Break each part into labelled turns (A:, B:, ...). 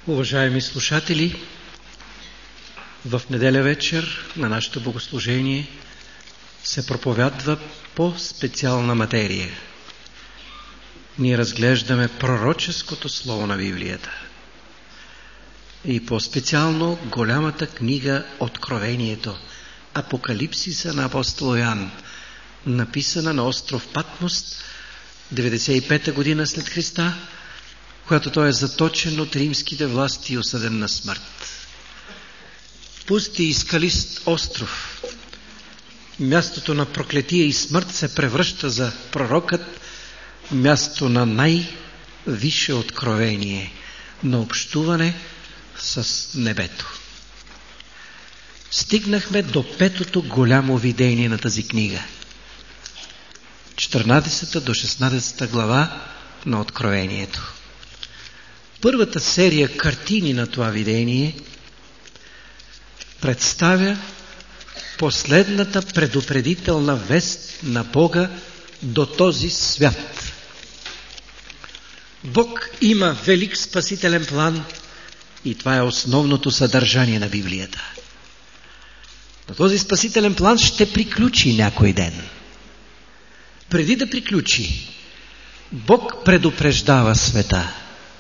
A: Уважаеми слушатели, в неделя вечер на нашето богослужение се проповядва по-специална материя. Ние разглеждаме пророческото слово на Библията и по-специално голямата книга Откровението, Апокалипсиса на апостол Йоан, написана на остров Патмос 95-та година след Христа, когато той е заточен от римските власти и осъден на смърт. Пуст и скалист остров, мястото на проклетие и смърт, се превръща за пророкът място на най-висше откровение, на общуване с небето. Стигнахме до петото голямо видение на тази книга. 14 до 16 глава на Откровението. Първата серия картини на това видение представя последната предупредителна вест на Бога до този свят. Бог има велик спасителен план и това е основното съдържание на Библията. Но този спасителен план ще приключи някой ден. Преди да приключи, Бог предупреждава света.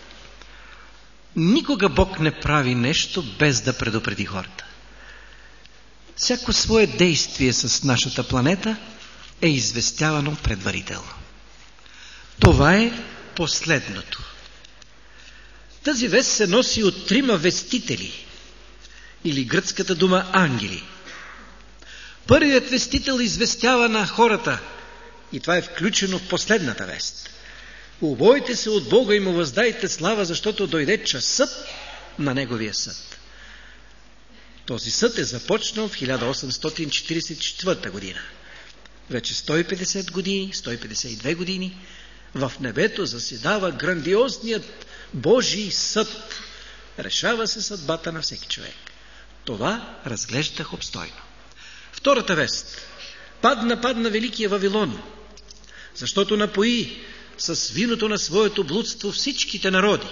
A: Никога Бог не прави нещо без да предупреди хората. Всяко свое действие с нашата планета е известявано предварително. Това е последното. Тази вест се носи от трима вестители, или гръцката дума ангели. Първият вестител известява на хората, и това е включено в последната вест: убойте се от Бога и му въздайте слава, защото дойде часът на Неговия съд. Този съд е започнал в 1844 година. Вече 150 години, 152 години в небето заседава грандиозният Божий съд. Решава се съдбата на всеки човек. Това разглеждах обстойно. Втората вест. Падна Великия Вавилон, защото напои с виното на своето блудство всичките народи.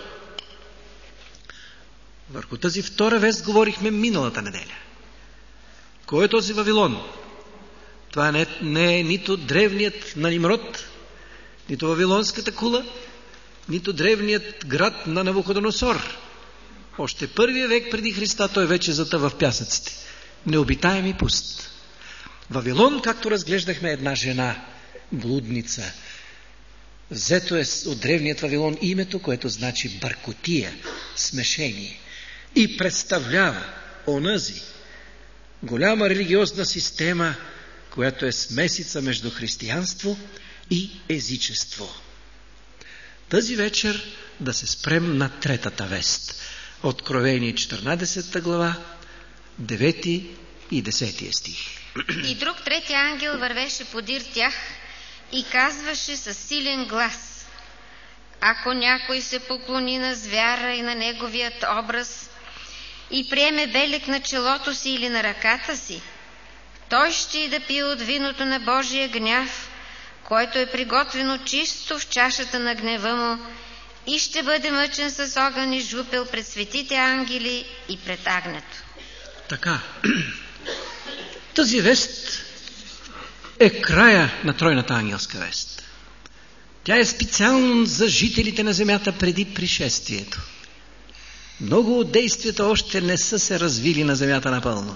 A: Върху тази втора вест говорихме миналата неделя. Кой е този Вавилон? Това не е нито древният на Нимрод, нито Вавилонската кула, нито древният град на Навуходоносор. Още първия век преди Христа той вече затъва в пясъците. Необитаем и пуст. Вавилон, както разглеждахме, една жена, блудница. Взето е от древният Вавилон името, което значи бъркотия, смешение, и представлява онази голяма религиозна система, която е смесица между християнство и езичество. Тази вечер да се спрем на третата вест. Откровение 14 глава, 9 и 10 стих.
B: И друг трети ангел вървеше подир тях и казваше със силен глас: ако някой се поклони на звяра и на неговият образ и приеме белег на челото си или на ръката си, той ще и да пие от виното на Божия гняв, което е приготвено чисто в чашата на гнева му, и ще бъде мъчен с огън и жупел пред светите ангели и пред агнето.
A: Така, тази вест е края на тройната ангелска вест. Тя е специално за жителите на земята преди пришествието. Много от действията още не са се развили на земята напълно.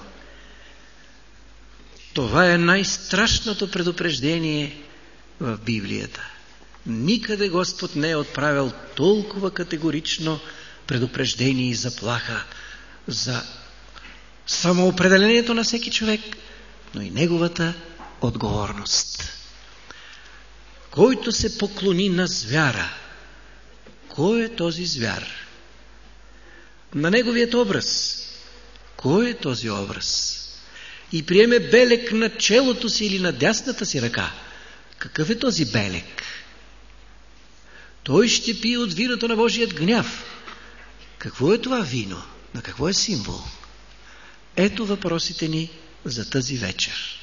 A: Това е най-страшното предупреждение в Библията. Никъде Господ не е отправил толкова категорично предупреждение и заплаха за самоопределението на всеки човек, но и неговата отговорност. Който се поклони на звяра, кой е този звяр? На неговият образ, кой е този образ? И приеме белег на челото си или на дясната си ръка, какъв е този белег? Той ще пие от виното на Божият гняв. Какво е това вино? На какво е символ? Ето въпросите ни за тази вечер.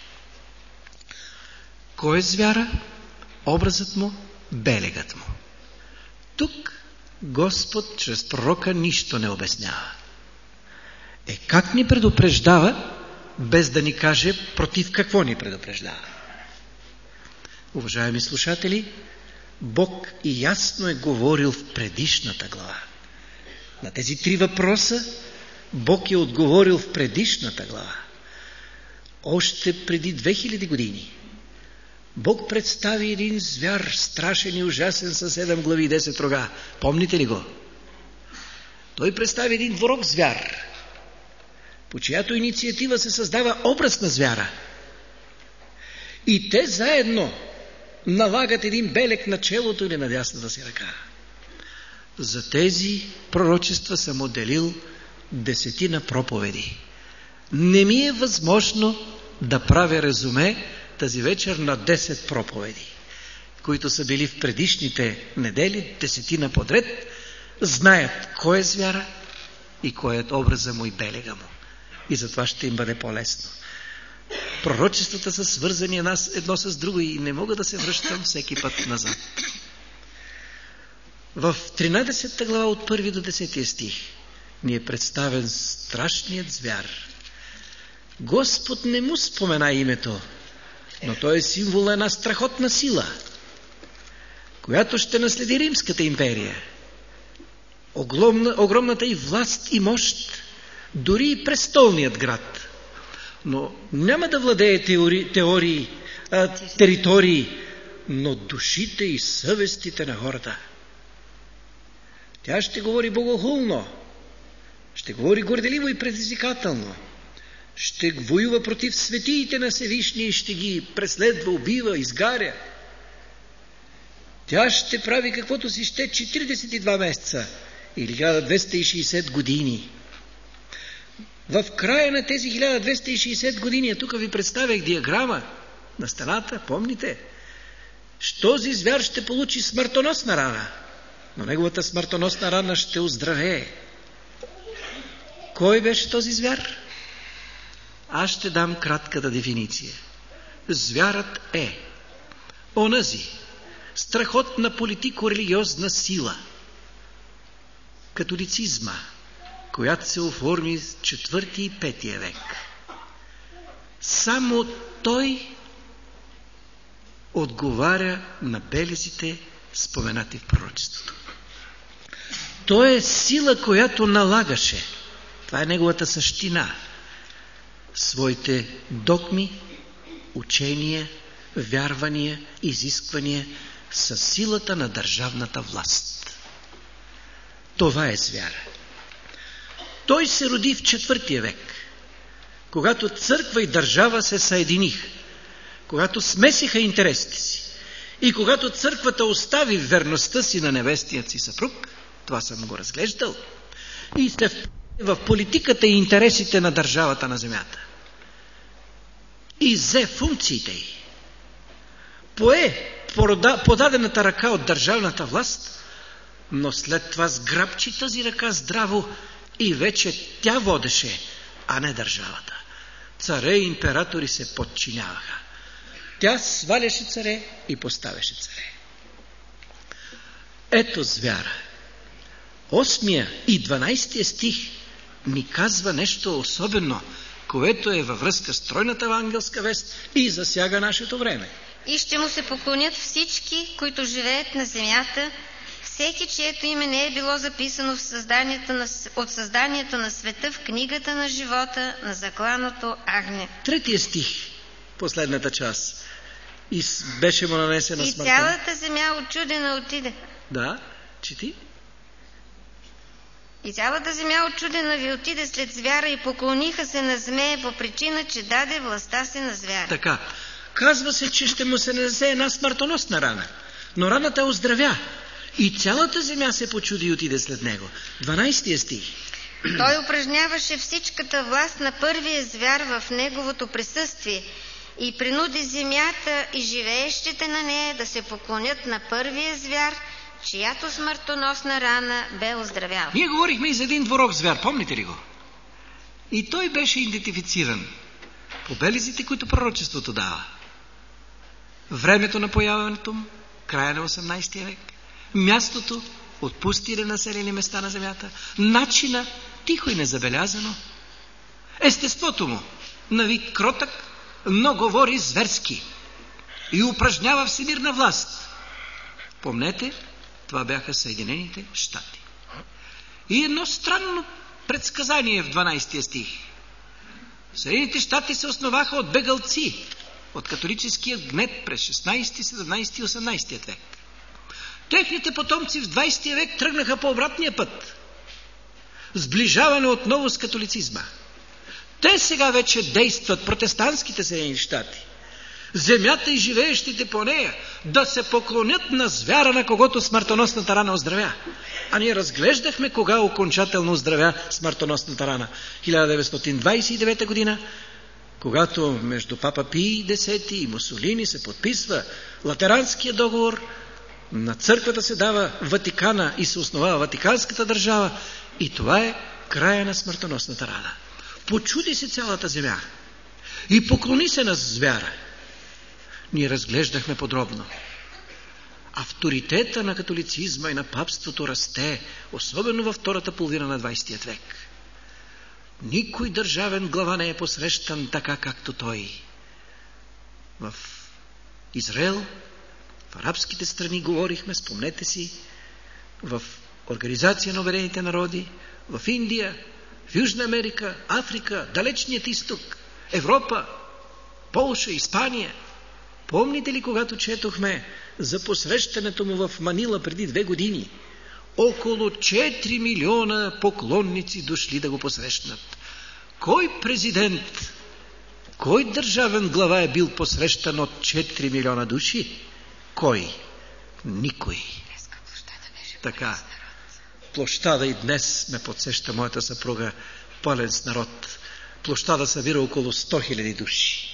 A: Кой е звяра? Образът му, белегът му. Тук Господ чрез пророка нищо не обяснява. Как ни предупреждава, без да ни каже против какво ни предупреждава? Уважаеми слушатели, Бог и ясно е говорил в предишната глава. На тези 3 въпроса Бог е отговорил в предишната глава. Още преди 2000 години Бог представи един звяр, страшен и ужасен, със 7 глави и 10 рога. Помните ли го? Той представи един двурог звяр, по чиято инициатива се създава образ на звяра. И те заедно налагат един белег на челото или на дясната си ръка. За тези пророчества съм отделил 10 проповеди. Не ми е възможно да правя резюме тази вечер на 10 проповеди, които са били в предишните недели, 10 подред, знаят кой е звяра и кой е образа му и белега му. И затова ще им бъде по-лесно. Пророчествата са свързани едно с друго и не мога да се връщам всеки път назад. В 13 глава от 1 до 10 стих ни е представен страшният звяр. Господ не му спомена името, но той е символ на една страхотна сила, която ще наследи Римската империя. Огромната и власт и мощ, дори и престолният град. Но няма да владее територии, но душите и съвестите на хората. Тя ще говори богохулно, ще говори горделиво и предизвикателно, ще воюва против светиите на Всевишния и ще ги преследва, убива, изгаря. Тя ще прави каквото си ще 42 месеца или 1260 години. В края на тези 1260 години, тук ви представях диаграма на стената, помните? Този звяр ще получи смъртоносна рана, но неговата смъртоносна рана ще оздравее. Кой беше този звяр? Аз ще дам кратката дефиниция. Звярат е онази страхотна политико-религиозна сила, католицизма, която се оформи в 4 и 5 век. Само той отговаря на белезите, споменати в пророчеството. Той е сила, която налагаше, това е неговата същина, своите догми, учения, вярвания, изисквания със силата на държавната власт. Това е звяра. Той се роди в 4 век, когато църква и държава се съединиха, когато смесиха интересите си и когато църквата остави верността си на невестият си съпруг, това съм го разглеждал, и се в политиката и интересите на държавата на земята. И взе функциите й. Пое подадената ръка от държавната власт, но след това сграбчи тази ръка здраво и вече тя водеше, а не държавата. Царе и императори се подчиняваха. Тя сваляше царе и поставяше царе. Ето звяра. 8 и 12 стих ни казва нещо особено, което е във връзка с тройната евангелска вест и засяга нашето време.
B: И ще му се поклонят всички, които живеят на земята, всеки, чието име не е било записано от създанието на света в книгата на живота на закланото агне.
A: 3 стих, последната част. И беше му нанесена смъртта.
B: И цялата земя очудена отиде.
A: Да, чети.
B: И цялата земя очудена ви отиде след звяра и поклониха се на змея по причина, че даде властта си на звяра.
A: Така, казва се, че ще му се нанесе една смъртоносна рана, но раната оздравя и цялата земя се почуди и отиде след него. 12 стих.
B: Той упражняваше всичката власт на първия звяр в неговото присъствие и принуди земята и живеещите на нея да се поклонят на първия звяр, чиято смъртоносна рана бе оздравяла.
A: Ние говорихме и за един двурог звяр, помните ли го? И той беше идентифициран по белезите, които пророчеството дава. Времето на появяването му, края на 18 век, мястото отпусти населени места на земята, начина тихо и незабелязано, естеството му на вид кротък, но говори зверски и упражнява всемирна власт. Помнете, това бяха Съединените щати. И едно странно предсказание в 12 стих. Съединените щати се основаха от бегалци, от католическия гнет през 16, 17 и 18 век. Техните потомци в 20 век тръгнаха по обратния път. Сближаване отново с католицизма. Те сега вече действат, протестантските Съединени щати. Земята и живеещите по нея да се поклонят на звяра, на когото смъртоносната рана оздравя. А ние разглеждахме кога окончателно оздравя смъртоносната рана. 1929 година, когато между папа Пий X и Мусолини се подписва Латеранския договор, на църквата се дава Ватикана и се основава Ватиканската държава, и това е края на смъртоносната рана. Почуди се цялата земя и поклони се на звяра. Ние разглеждахме подробно. Авторитета на католицизма и на папството расте, особено във втората половина на 20 век. Никой държавен глава не е посрещан така, както той. В Израел, в арабските страни говорихме, спомнете си, в Организация на обединените народи, в Индия, в Южна Америка, Африка, Далечният изток, Европа, Полша, Испания. Помните ли, когато четохме за посрещането му в Манила преди 2 години? Около 4 милиона поклонници дошли да го посрещнат. Кой президент, кой държавен глава е бил посрещан от 4 милиона души? Кой? Никой. Така. Площада и днес ме подсеща моята съпруга, пълен с народ. Площада събира около 100 000 души.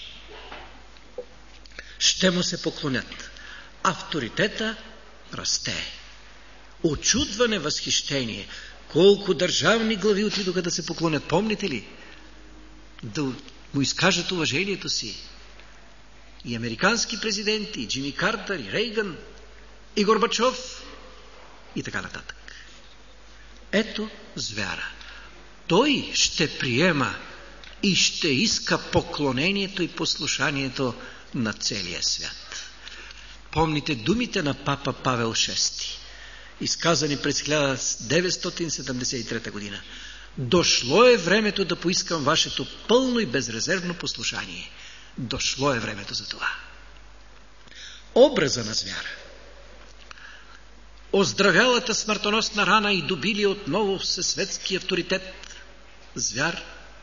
A: Ще му се поклонят. Авторитета расте. Очудване, възхищение. Колко държавни глави отидоха да се поклонят. Помните ли? Да му изкажат уважението си. И американски президенти, и Джимми Картер, и Рейган, и Горбачов, и така нататък. Ето звяра. Той ще приема и ще иска поклонението и послушанието на целия свят. Помните думите на папа Павел VI, изказани през 1973 година. Дошло е времето да поискам вашето пълно и безрезервно послушание. Дошло е времето за това. Образа на звяра. Оздравялата смъртоносна рана и добили отново всесветски авторитет звяр,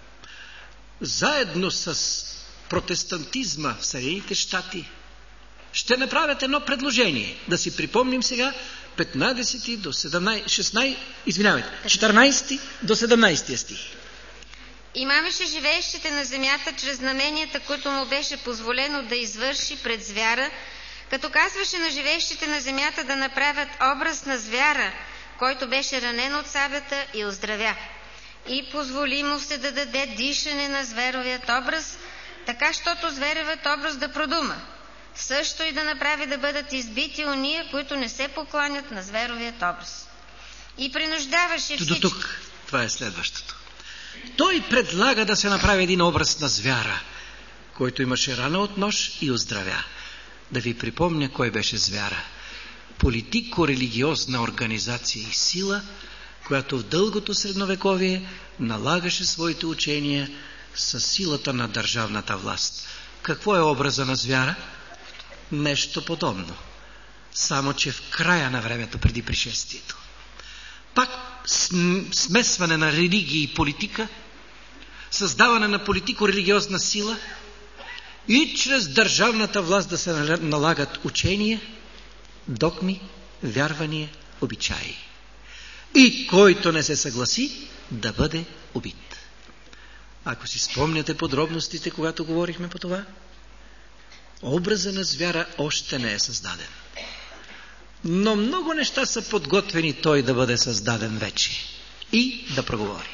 A: заедно с протестантизма в Съединените щати, ще направят едно предложение. Да си припомним сега 15 до 17, 14 до 17 стих.
B: И мамеше живеещите на земята чрез знаменията, които му беше позволено да извърши пред звяра, като казваше на живеещите на земята да направят образ на звяра, който беше ранен от сабята и оздравя. И позволи му се да даде дишане на зверовият образ, така, щото зверевият образ да продума. Също и да направи да бъдат избити ония, които не се покланят на зверовият образ. И принуждаваше всички...
A: До тук. Това е следващото. Той предлага да се направи един образ на звяра, който имаше рана от нож и оздравя. Да ви припомня кой беше звяра. Политико-религиозна организация и сила, която в дългото средновековие налагаше своите учения със силата на държавната власт. Какво е образа на звяра? Нещо подобно. Само че в края на времето преди пришествието. Пак смесване на религия и политика, създаване на политико-религиозна сила и чрез държавната власт да се налагат учения, догми, вярвания, обичаи. И който не се съгласи, да бъде убит. Ако си спомняте подробностите, когато говорихме по това, образа на звяра още не е създаден. Но много неща са подготвени той да бъде създаден вече и да проговори.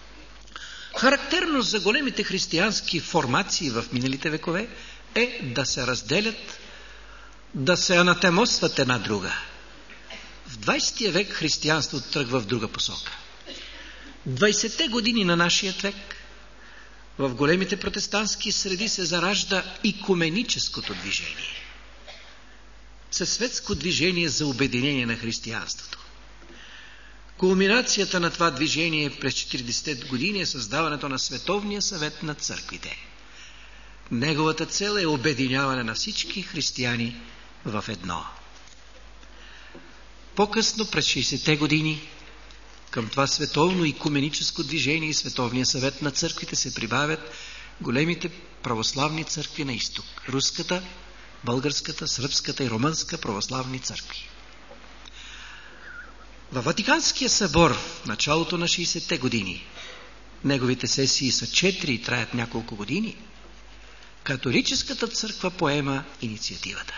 A: Характерно за големите християнски формации в миналите векове е да се разделят, да се анатемосват една друга. В 20 век християнството тръгва в друга посока. 20-те години на нашия век в големите протестантски среди се заражда икуменическото движение. Съсветско движение за обединение на християнството. Кулминацията на това движение през 40-те години е създаването на Световния съвет на църквите. Неговата цел е обединяване на всички християни в едно. По-късно, през 60-те години, към това световно икуменическо движение и Световния съвет на църквите се прибавят големите православни църкви на изток. Руската, българската, сръбската и румънска православни църкви. Във Ватиканския събор в началото на 60-те години, неговите сесии са 4 и траят няколко години, католическата църква поема инициативата.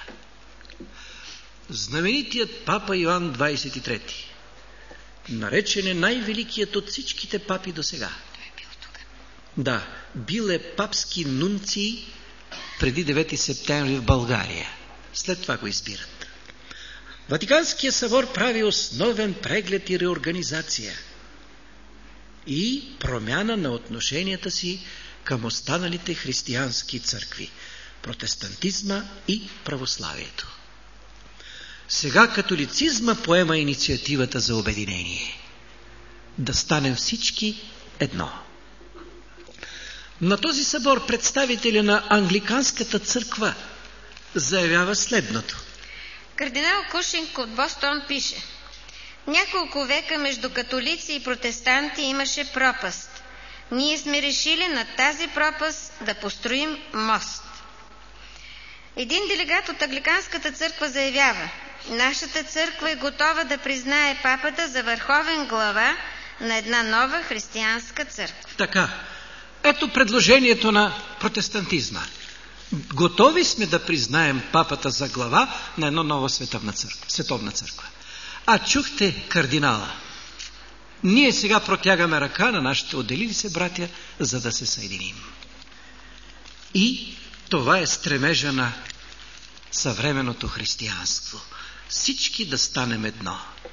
A: Знаменитият папа Йоан 23, наречен е най-великият от всичките папи досега. Да, бил е папски нунций преди 9 септември в България. След това го избират. Ватиканският събор прави основен преглед и реорганизация и промяна на отношенията си към останалите християнски църкви, протестантизма и православието. Сега католицизма поема инициативата за обединение. Да станем всички едно. На този събор представителя на англиканската църква заявява следното.
B: Кардинал Кушинг от Бостон пише: няколко века между католици и протестанти имаше пропаст. Ние сме решили над тази пропаст да построим мост. Един делегат от англиканската църква заявява: нашата църква е готова да признае папата за върховен глава на една нова християнска църква.
A: Така, ето предложението на протестантизма. Готови сме да признаем папата за глава на една нова световна църква. А чухте кардинала. Ние сега протягаме ръка на нашите отделили се братя, за да се съединим. И това е стремежа на съвременното християнство. Всички да станем едно.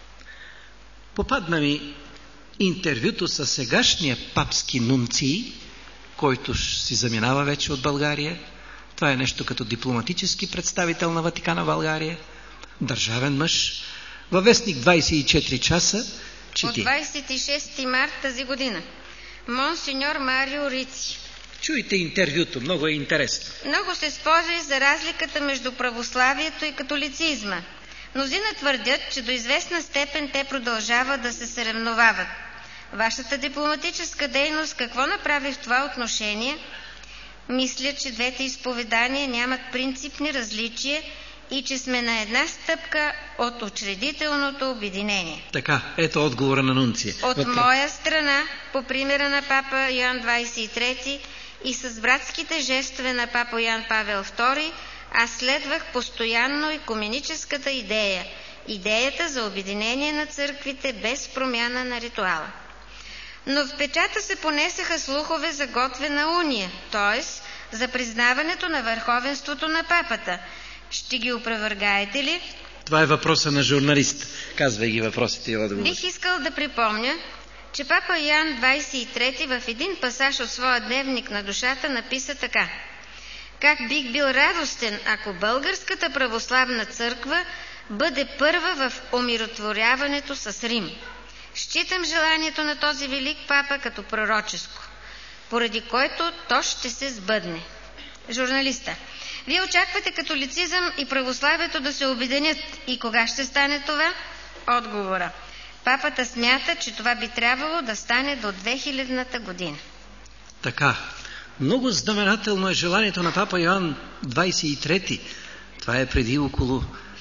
A: Попадна ми интервюто с сегашния папски нунций, който си заминава вече от България. Това е нещо като дипломатически представител на Ватикана в България. Държавен мъж. Във вестник 24 часа чети.
B: От 26 март тази година. Монсеньор Марио Рици.
A: Чуйте интервюто, много е интересно.
B: Много се спори за разликата между православието и католицизма. Мнозина твърдят, че до известна степен те продължават да се съревновават. Вашата дипломатическа дейност какво направи в това отношение? Мисля, че двете изповедания нямат принципни различия и че сме на една стъпка от учредителното обединение.
A: Така, ето отговора на нунция.
B: От моя страна, по примера на папа Йоан 23 и с братските жестове на папа Йоан Павел II, аз следвах постоянно икуменическата идея, идеята за обединение на църквите без промяна на ритуала. Но в печата се понесаха слухове за готвена уния, т.е. за признаването на върховенството на папата. Ще ги опровергаете ли?
A: Това е въпроса на журналист. Казвай ги въпросите.
B: Бих искал да припомня, че папа Йоан 23 в един пасаж от своя дневник на душата написа така: как бих бил радостен, ако българската православна църква бъде първа в умиротворяването с Рим. Считам желанието на този велик папа като пророческо, поради който то ще се сбъдне. Журналиста: вие очаквате католицизъм и православието да се обединят и кога ще стане това? Отговора: папата смята, че това би трябвало да стане до 2000-та година.
A: Така, много знаменателно е желанието на папа Йоан 23. Това е преди около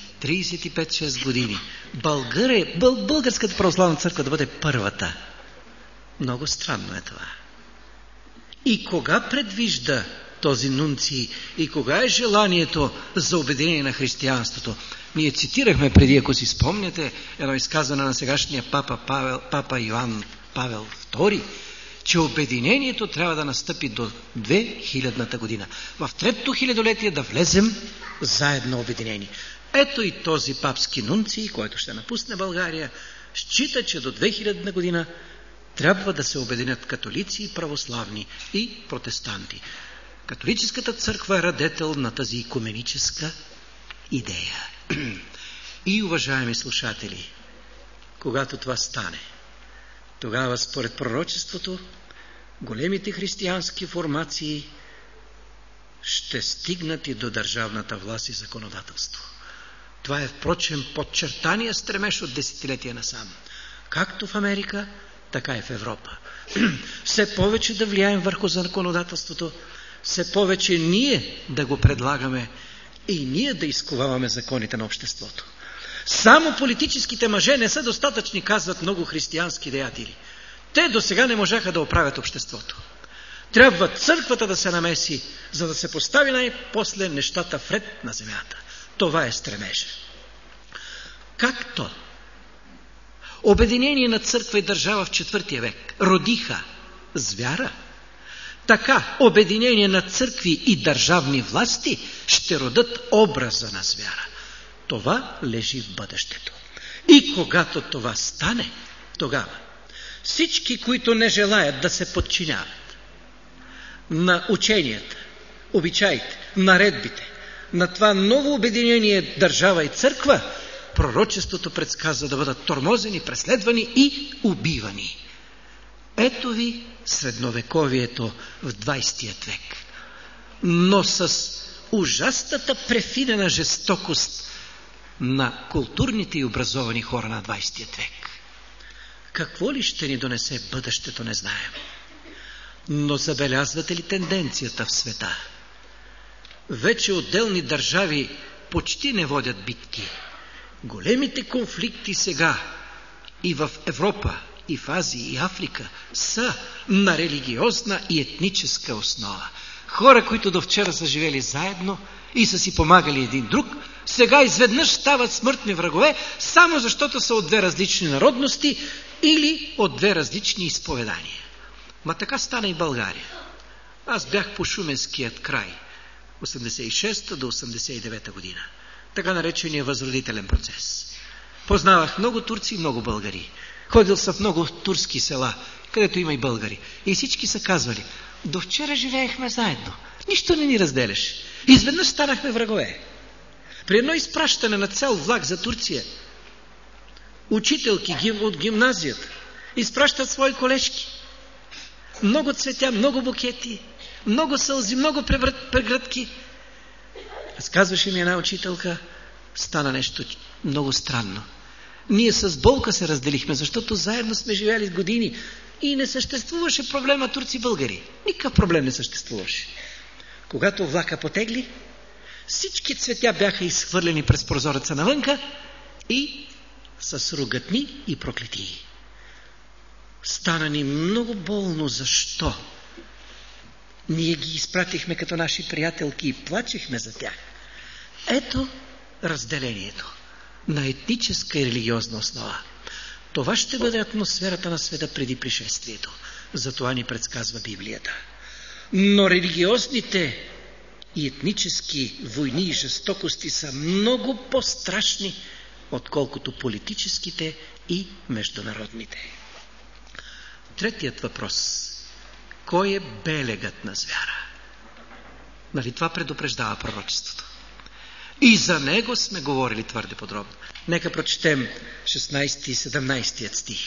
A: 35-6 години. Българската православна църква да бъде първата. Много странно е това. И кога предвижда този нунций и кога е желанието за обединение на християнството? Ние цитирахме преди, ако си спомняте, едно изказване на сегашния папа Йоан Павел II, че обединението трябва да настъпи до 2000-та година. В третото хилядолетие да влезем заедно обединени. Ето и този папски нунций, който ще напусне България, счита, че до 2000 година трябва да се обединят католици и православни и протестанти. Католическата църква е радетел на тази икуменическа идея. И, уважаеми слушатели, когато това стане, тогава според пророчеството големите християнски формации ще стигнат и до държавната власт и законодателство. Това е, впрочем, подчертания стремеж от десетилетия насам. Както в Америка, така и в Европа. Все повече да влияем върху законодателството, все повече ние да го предлагаме и ние да изковаваме законите на обществото. Само политическите мъже не са достатъчни, казват много християнски деятели. Те до сега не можаха да оправят обществото. Трябва църквата да се намеси, за да се постави най-после нещата вред на земята. Това е стремежа. Както обединение на църква и държава в IV век родиха звяра, така обединение на църкви и държавни власти ще родят образа на звяра. Това лежи в бъдещето. И когато това стане, тогава всички, които не желаят да се подчиняват на ученията, обичаите, наредбите, на това ново обединение държава и църква, пророчеството предсказва да бъдат тормозени, преследвани и убивани. Ето ви средновековието в 20 век. Но с ужасната префинена жестокост на културните и образовани хора на 20 век. Какво ли ще ни донесе бъдещето, не знаем. Но забелязвате ли тенденцията в света? Вече отделни държави почти не водят битки. Големите конфликти сега и в Европа, и в Азия, и Африка са на религиозна и етническа основа. Хора, които до вчера са живели заедно и са си помагали един друг, сега изведнъж стават смъртни врагове, само защото са от две различни народности или от две различни изповедания. Ма така стана и в България. Аз бях по Шуменският край, 86 до 89 година. Така наречения възродителен процес. Познавах много турци и много българи. Ходил съм в много турски села, където има и българи. И всички са казвали: до вчера живеехме заедно. Нищо не ни разделяше. Изведнъж станахме врагове. При едно изпращане на цял влак за Турция, учителки от гимназията изпращат свои колежки. Много цветя, много букети, много сълзи, много прегръдки. Разказваше ми една учителка, стана нещо много странно. Ние с болка се разделихме, защото заедно сме живели години и не съществуваше проблема турци-българи. Никакъв проблем не съществуваше. Когато влака потегли, всички цветя бяха изхвърлени през прозореца навънка и с ругатни и проклетии. Стана ни много болно. Защо? Ние ги изпратихме като наши приятелки и плачехме за тях. Ето разделението на етническа и религиозна основа. Това ще бъде атмосферата на света преди пришествието. Затова ни предсказва Библията. Но религиозните и етнически войни и жестокости са много по-страшни, отколкото политическите и международните. Третият въпрос. Кой е белегът на звяра? Нали това предупреждава пророчеството? И за него сме говорили твърде подробно. Нека прочетем 16 и 17 стих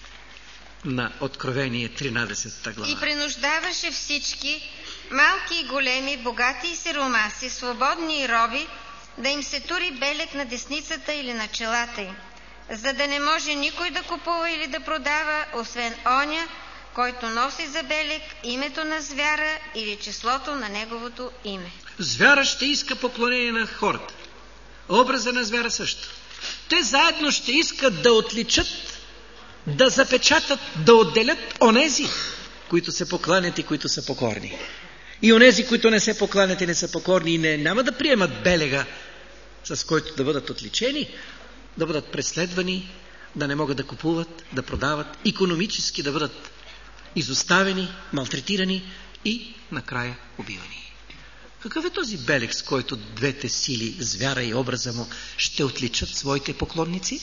A: на Откровение 13 глава.
B: И принуждаваше всички, малки и големи, богати и сиромаси, свободни и роби, да им се тури белег на десницата или на челата им, за да не може никой да купува или да продава, освен оня, който носи за белег името на звяра или числото на неговото име.
A: Звяра ще иска поклонение на хората. Образа на звяра също. Те заедно ще искат да отличат, да запечатат, да отделят онези, които се покланят и които са покорни. И онези, които не се покланят и не са покорни и няма да приемат белега, с който да бъдат отличени, да бъдат преследвани, да не могат да купуват, да продават, икономически да бъдат изоставени, малтретирани и накрая убивани. Какъв е този белег, с който двете сили, звяра и образа му, ще отличат своите поклонници?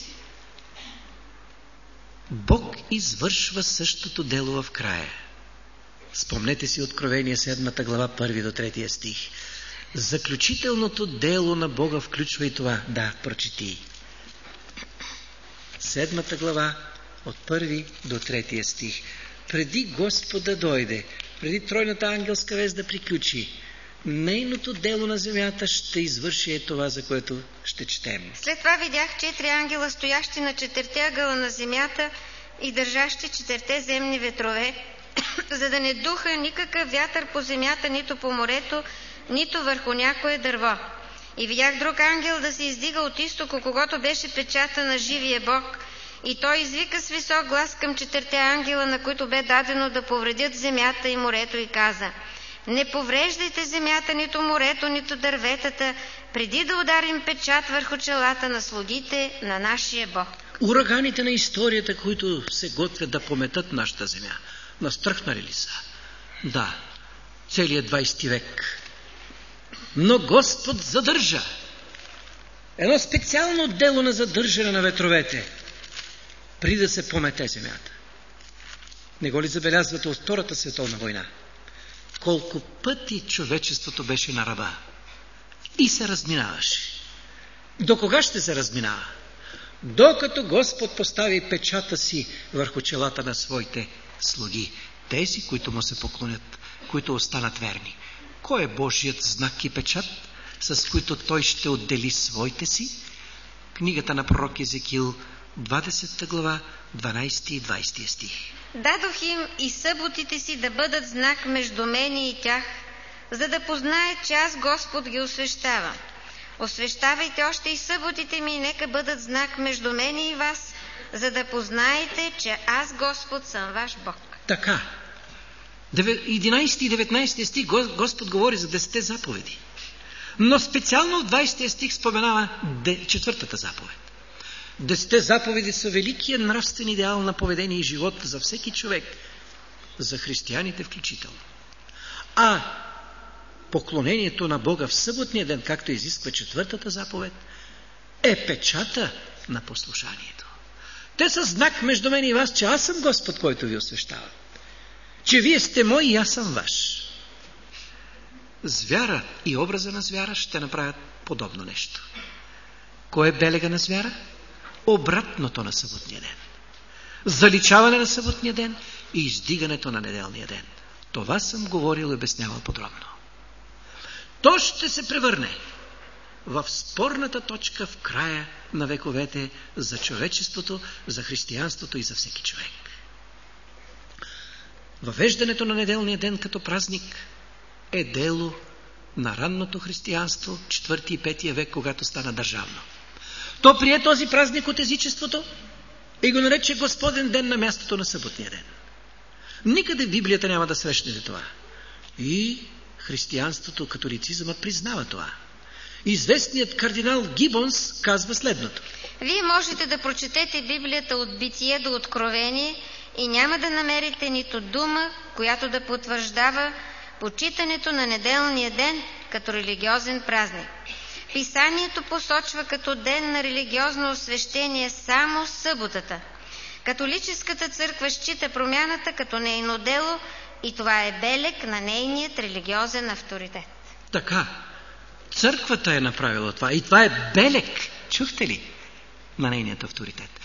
A: Бог извършва същото дело в края. Спомнете си Откровение 7 глава, 1 до 3 стих. Заключителното дело на Бога включва и това. Да, прочети. 7 глава, от 1 до 3 стих. Преди Господа дойде, преди тройната ангелска вест да приключи, нейното дело на земята ще извърши това, за което ще четем.
B: След това видях 4 ангела, стоящи на 4 ъгъла на земята и държащи 4 земни ветрове, за да не духа никакъв вятър по земята, нито по морето, нито върху някое дърво. И видях друг ангел да се издига от изтока, когото беше печата на живия Бог, и той извика с висок глас към 4 ангела, на които бе дадено да повредят земята и морето, и каза: не повреждайте земята, нито морето, нито дърветата, преди да ударим печат върху челата на слугите на нашия Бог.
A: Ураганите на историята, които се готвят да пометат нашата земя, настръхнали ли са? Да, целият 20 век. Но Господ задържа. Едно специално дело на задържане на ветровете, преди да се помете земята. Не го ли забелязвате от Втората световна война? Колко пъти човечеството беше на ръба и се разминаваше. До кога ще се разминава? Докато Господ постави печата си върху челата на своите слуги, тези, които му се поклонят, които останат верни. Кой е Божият знак и печат, с които той ще отдели своите си? Книгата на пророк Езекил, 20 глава, 12 и 20 стих.
B: Дадох им и съботите си да бъдат знак между мене и тях, за да познаят, че аз Господ ги освещавам. Освещавайте още и съботите ми, и нека бъдат знак между мене и вас, за да познаете, че аз Господ съм ваш Бог.
A: Така. 11 и 19 стих Господ говори за 10 заповеди. Но специално в 20 стих споменава 4-та заповед. 10 заповеди са великият нравствен идеал на поведение и живот за всеки човек, за християните включително. А поклонението на Бога в съботния ден, както изисква 4-та заповед, е печата на послушанието. Те са знак между мен и вас, че аз съм Господ, който ви освещава. Че вие сте мой и аз съм ваш. Звяра и образа на звяра ще направят подобно нещо. Кой е белега на звяра? Обратното на съботния ден. Заличаване на съботния ден и издигането на неделния ден. Това съм говорил и обяснявал подробно. То ще се превърне в спорната точка в края на вековете за човечеството, за християнството и за всеки човек. Въвеждането на неделния ден като празник е дело на ранното християнство, 4 и 5 век, когато стана държавно. То прие този празник от езичеството и го нарече Господен ден на мястото на съботния ден. Никъде в Библията няма да срещнете това. И християнството, католицизмът признава това. Известният кардинал Гибонс казва следното.
B: Вие можете да прочетете Библията от Битие до Откровение и няма да намерите нито дума, която да потвърждава почитането на неделния ден като религиозен празник. Писанието посочва като ден на религиозно освещение само съботата. Католическата църква счита промяната като нейно дело и това е белег на нейният религиозен авторитет.
A: Така, църквата е направила това и това е белег, чухте ли, на нейният авторитет.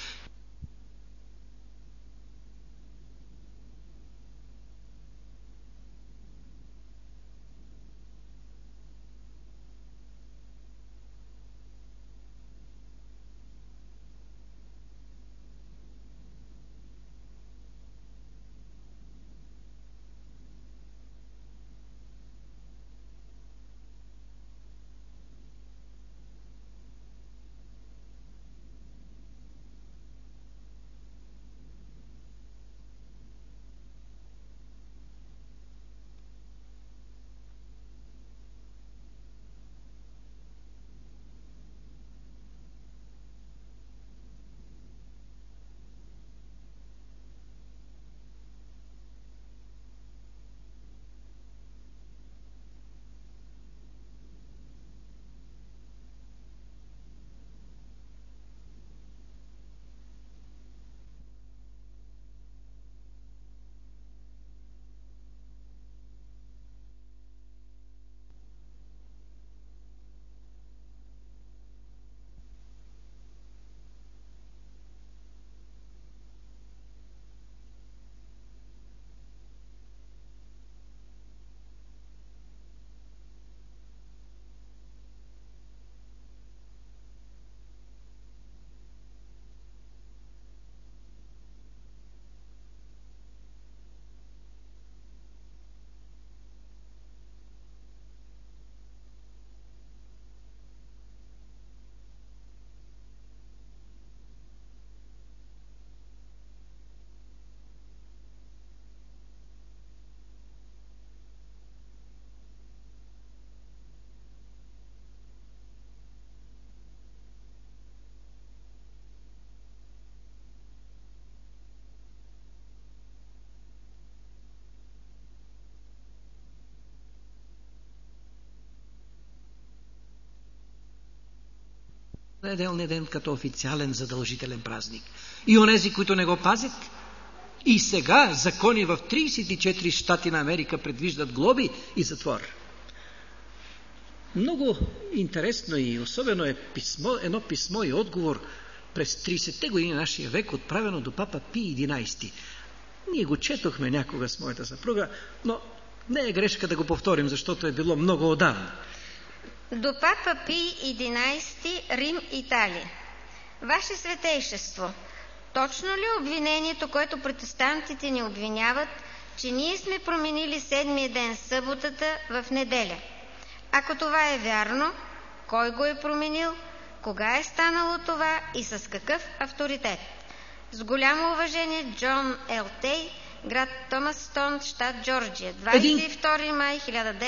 A: неделния ден като официален задължителен празник. И онези, които не го пазят, и сега закони в 34 щати на Америка предвиждат глоби и затвор. Много интересно и особено е едно писмо и отговор през 30-те години на нашия век, отправено до папа Пий XI. Ние го четохме някога с моята съпруга, но не е грешка да го повторим, защото е било много отдавна.
B: До папа Пий XI, Рим, Италия. Ваше светейшество, точно ли обвинението, което протестантите ни обвиняват, че ние сме променили седмия ден съботата в неделя? Ако това е вярно, кой го е променил, кога е станало това и с какъв авторитет? С голямо уважение, Джон Ел Тей, град Томастон, щат Джорджия, 22 май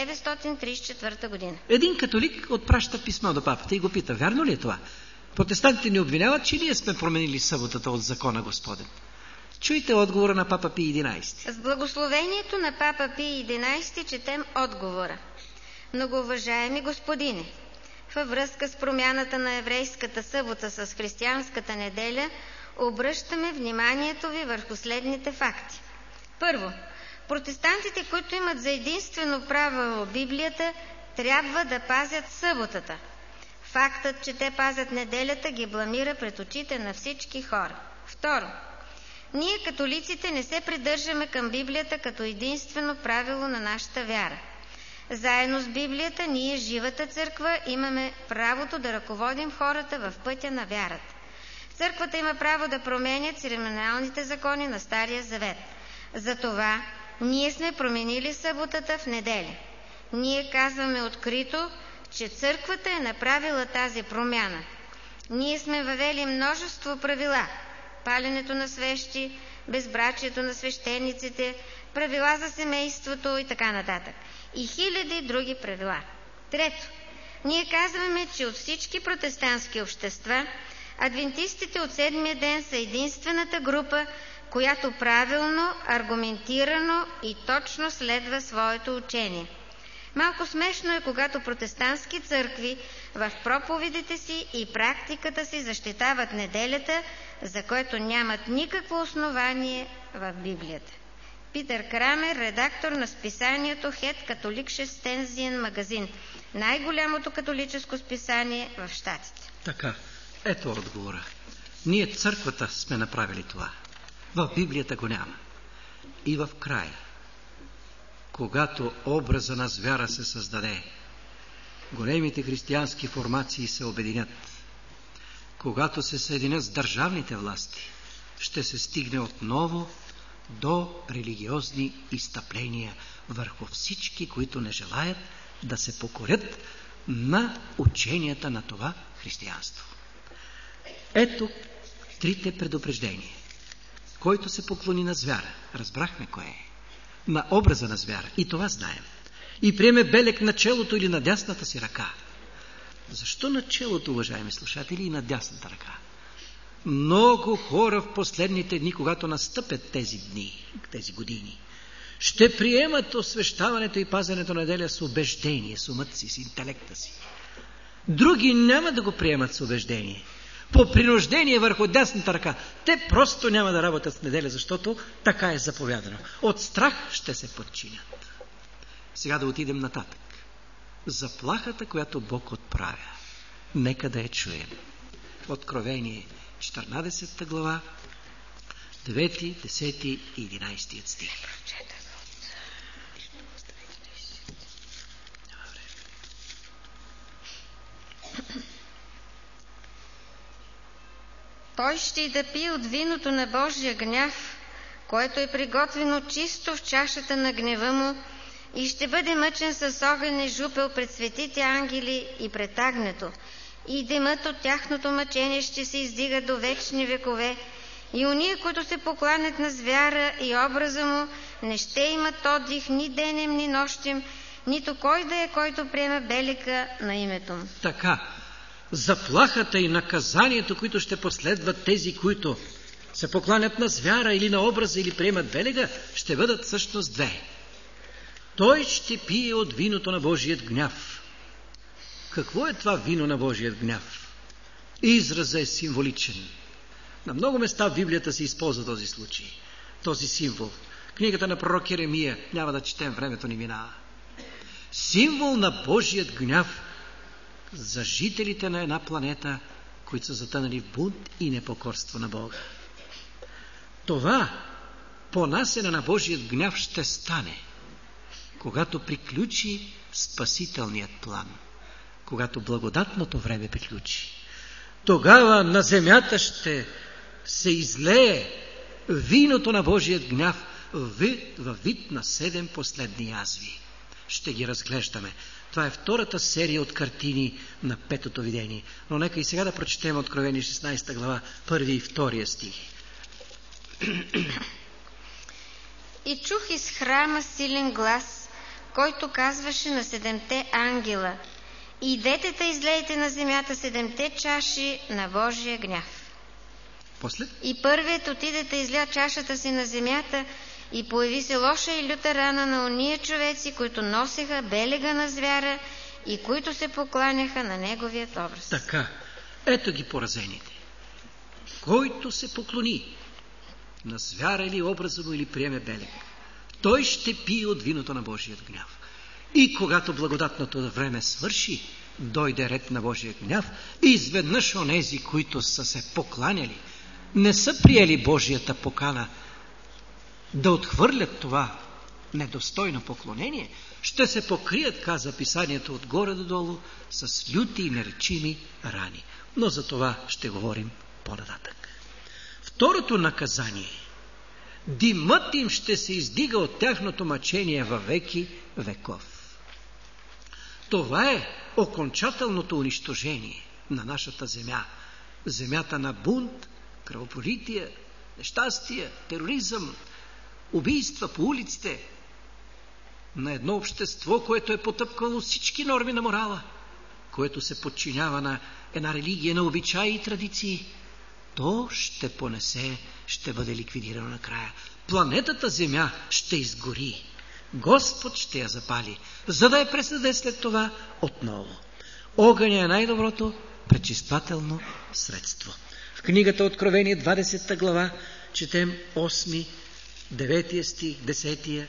B: 1934 година.
A: Един католик отпраща писмо до папата и го пита: вярно ли е това? Протестантите ни обвиняват, че ние сме променили съботата от закона Господен. Чуйте отговора на папа Пий XI.
B: С благословението на папа Пий XI четем отговора. Многоуважаеми господине, във връзка с промяната на еврейската събота с християнската неделя, обръщаме вниманието ви върху следните факти. Първо, протестантите, които имат за единствено право Библията, трябва да пазят съботата. Фактът, че те пазят неделята, ги бламира пред очите на всички хора. Второ, ние католиците не се придържаме към Библията като единствено правило на нашата вяра. Заедно с Библията, ние, живата църква, имаме правото да ръководим хората в пътя на вярата. Църквата има право да променя церемониалните закони на Стария Завет. Затова ние сме променили съботата в неделя. Ние казваме открито, че църквата е направила тази промяна. Ние сме въвели множество правила. Паленето на свещи, безбрачието на свещениците, правила за семейството и така нататък. И хиляди други правила. Трето, ние казваме, че от всички протестантски общества, адвентистите от седмия ден са единствената група, която правилно, аргументирано и точно следва своето учение. Малко смешно е, когато протестантски църкви в проповедите си и практиката си защитават неделята, за което нямат никакво основание в Библията. Питър Крамер, редактор на списанието Хед Католикше Тензиен магазин, най-голямото католическо списание в Щатите.
A: Така, ето отговора. Ние, църквата, сме направили това. В Библията го няма. И в края, когато образа на звяра се създаде, големите християнски формации се обединят. Когато се съединят с държавните власти, ще се стигне отново до религиозни изстъпления върху всички, които не желаят да се покорят на ученията на това християнство. Ето трите предупреждения. Който се поклони на звяра, разбрахме кое е, на образа на звяра, и това знаем, и приеме белег на челото или на дясната си ръка. Защо на челото, уважаеми слушатели, и на дясната ръка? Много хора в последните дни, когато настъпят тези дни, тези години, ще приемат освещаването и пазенето на неделя с убеждение, с умът си, с интелекта си. Други няма да го приемат с убеждение. По принуждение върху дясната ръка. Те просто няма да работят с неделя, защото така е заповядано. От страх ще се подчинят. Сега да отидем нататък. Заплахата, която Бог отправя. Нека да я чуем. Откровение 14 глава, 9, 10 и 11 стих.
B: Той ще и да пие от виното на Божия гняв, което е приготвено чисто в чашата на гнева му, и ще бъде мъчен с огън и жупел пред светите ангели и пред агнето. И димът от тяхното мъчение ще се издига до вечни векове, и уния, които се покланят на звяра и образа му, не ще имат отдих ни денем, ни нощем, нито кой да е, който приема белика на името му.
A: Така, заплахата и наказанието, които ще последват тези, които се покланят на звяра или на образа или приемат белега, ще бъдат всъщност две. Той ще пие от виното на Божият гняв. Какво е това вино на Божият гняв? Изразът е символичен. На много места в Библията се използва този случай, този символ. Книгата на пророк Еремия, няма да четем, времето ни минава. Символ на Божият гняв за жителите на една планета, които са затънали в бунт и непокорство на Бога. Това понасене на Божият гняв ще стане, когато приключи спасителният план, когато благодатното време приключи. Тогава на земята ще се излее виното на Божият гняв във вид на 7 последни язви. Ще ги разглеждаме. Това е втората серия от картини на 5-то видение. Но нека и сега да прочетем Откровение 16 глава, 1 и 2 стих.
B: И чух из храма силен глас, който казваше на 7-те ангела: идете да излейте на земята 7-те чаши на Божия гняв.
A: После?
B: И първият отиде да изля чашата си на земята, и появи се лоша и люта рана на ония човеци, които носеха белега на звяра и които се покланяха на неговият образ.
A: Така, ето ги поразените. Който се поклони на звяра или образа му или приеме белег, той ще пие от виното на Божият гняв. И когато благодатното време свърши, дойде ред на Божия гняв и изведнъж онези, които са се покланяли, не са приели Божията покана да отхвърлят това недостойно поклонение, ще се покрият, каза писанието, отгоре до долу, с люти и неречими рани. Но за това ще говорим по-нататък. Второто наказание. Димът им ще се издига от тяхното мъчение във веки веков. Това е окончателното унищожение на нашата земя. Земята на бунт, кръвопролитие, нещастие, тероризъм, убийства по улиците, на едно общество, което е потъпкало всички норми на морала, което се подчинява на една религия, на обичаи и традиции, то ще понесе, ще бъде ликвидирано накрая. Планетата Земя ще изгори. Господ ще я запали, за да я пресъде след това отново. Огъня е най-доброто пречиствателно средство. В книгата Откровение 20 глава четем 8, 9 стих, 10.